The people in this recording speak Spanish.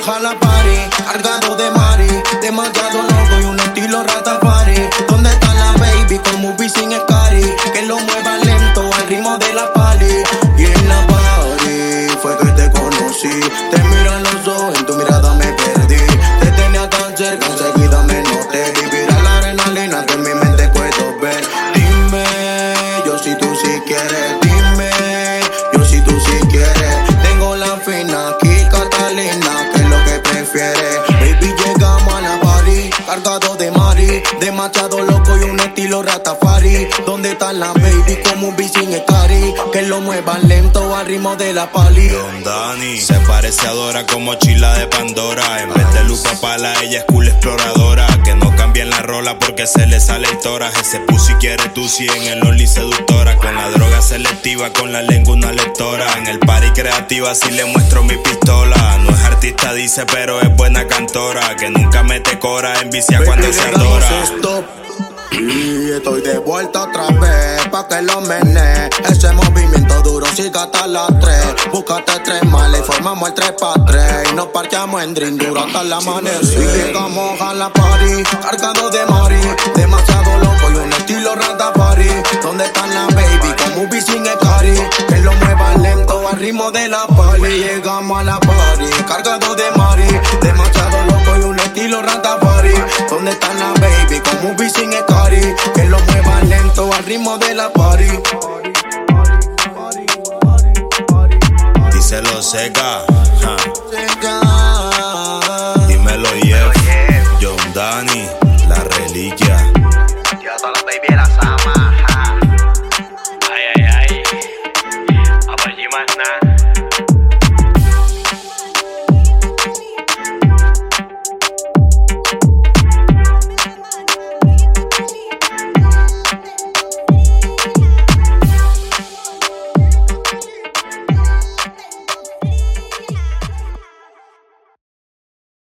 jala party, cargado de mari, demasiado loco y un estilo Rastafari. ¿Dónde está la baby con movie sin escari? Que lo mueva lento al ritmo de la pali. Y en la party fue que te conocí. Te miran los ojos, en tu mirada me perdí. Te tenía tan cerca, enseguida me noté. Vivir a la adrenalina que en mi mente puedo ver. Dime, yo si tú si quieres. Dime, yo si tú si quieres. Tengo la fina aquí, Catalina, que es lo que prefieres. Baby, llegamos a la party, cargado de mari, demasiado loco y un estilo Rastafari. ¿Dónde está la baby como un bici sin escari? Que lo muevan lento al ritmo de la pali. Don Dani se parece a Dora como Chila de Pandora. En vez de Luca Pala, ella es cool exploradora. Que no cambien la rola porque se le sale el toras. Ese pussy quiere tu 100 en el Only seductora. Con la droga selectiva, con la lengua una lectora. En el party creativa si le muestro mi pistola. No es artista dice pero es buena cantora. Que nunca mete cora, envicia cuando se adora. Y estoy de vuelta otra vez pa' que lo menee. Ese movimiento duro siga hasta las 3. Búscate 3 males y formamos el 3x3. Y nos parqueamos en drink duro hasta el amanecer. Y llegamos a la party, cargado de mari, demasiado loco y un estilo Rastafari. ¿Dónde están las baby con movie sin escari? Que lo mueva lento al ritmo de la pali. Llegamos a la party, cargado de mari, demasiado loco y un estilo Rastafari. ¿Dónde están las baby con movie sin escari? Que lo mueva lento al ritmo de la party. Díselo Seca, dímelo Jeff, John Dani, la reliquia. Yo a todas las baby de la sama. Ay, ay, ay. A por allí más nada.